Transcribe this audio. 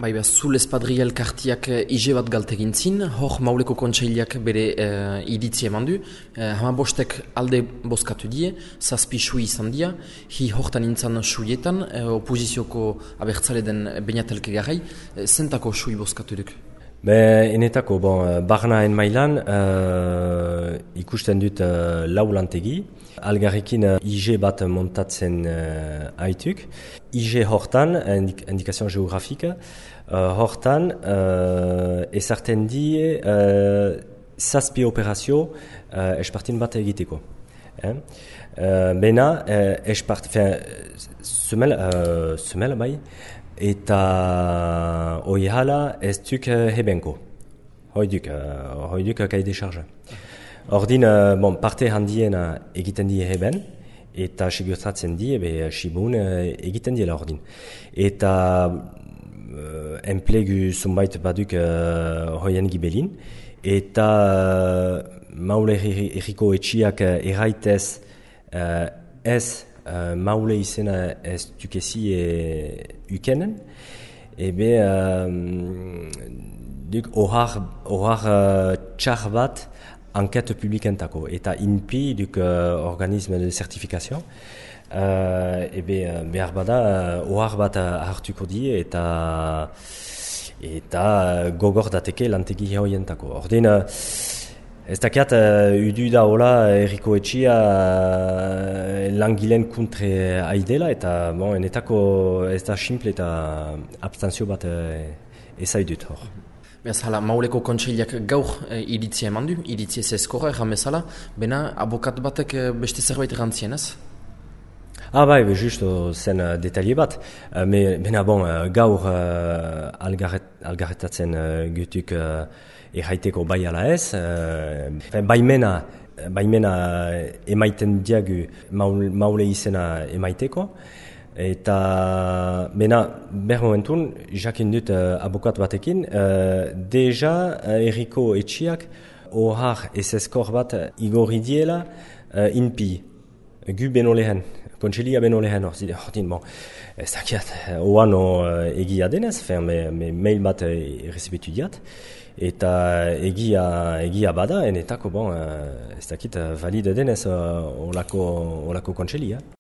Bai, Zul Espadrilla elkartiak IGE bat galtegin zin, hor Mauleko Kontseilak bere iritzi eman du, 15 alde bozkatu die, 7 sui izan dia, hi hortan intzan suietan, oposizioko abertzale den Beñat Elkegarai, zentako sui bozkatu duk? Enetako, barnaen mailan ikusten dut lau lantegi, algarrekin IG bat montatzen haituk. IG hortan, indikazion geografika, hortan ezarten die 7 operazio espartin bat egiteko. Bena, semela bai, eta hoi hala ez duk hebenko. Hoi duk kaide charge. Ordin, parte handiena egiten die heben, eta sigurtatzen die, sibun egiten diela ordin. Eta enplegu zunbait baduk hoien gibelin, eta maule erriko etxiak erraitez ez maule izena ez dukezi ukenen, duk ohar txar bat enquête publikentako, eta INPI duk organisme de certification, behar bada ohar bat hartuko die eta gogor dateke lantegi hoientako. Ordin, ez dakiat, udu da hola erriko etxia langileen kontre haidela, eta enetako ez da simple eta abstentzio bat ezaidut hor. Bezala, Mauleko Kontseilak gaur iritzia eman du, iritzia ez ezkorra erran bezala, bena abokat batek beste zerbait errantzien ez? Bai, justo zen detaile bat. Bena gaur algarretatzen gutuk erraiteko bai ala ez. Baimena emaiten diagu maule izena emaiteko. Eta bena ber momentun, jakin dut abokat batekin, deja erriko etxiak ohar ez eskor bat igorri diela INPI, gu beno lehen. Kontselia beno lehen ordin, ez dakiat, oan egia denez, mail bat errezibitu diat, eta egia bada, enetako, ez dakit, valide denez olako kontselia.